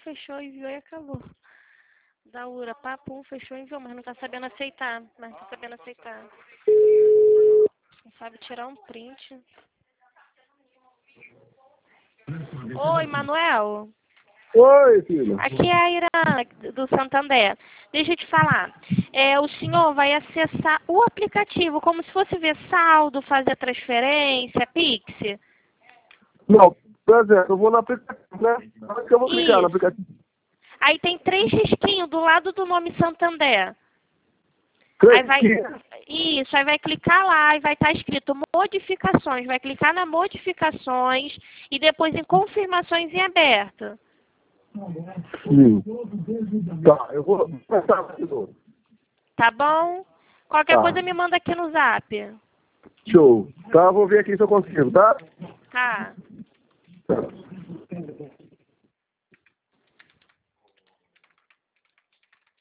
fechou, enviou e acabou. Da URA, papum, fechou, enviou, mas não tá sabendo aceitar. Não sabe tirar um print. Oi, Manuel. Oi, filho. Aqui é a Irã, do Santander. Deixa eu te falar. O senhor vai acessar o aplicativo, como se fosse ver saldo, fazer transferência, Pix. Não, por exemplo, eu vou no aplicativo, né? Onde que eu vou clicar no aplicativo? Aí tem 3 risquinhos do lado do nome Santander. Aí vai clicar lá e vai estar escrito modificações. Vai clicar na modificações e depois em confirmações em aberto. Sim. Tá, eu vou passar de novo. Tá bom? Qualquer coisa me manda aqui no zap. Show. Tá, vou ver aqui se eu consigo, tá? Tá. Tá.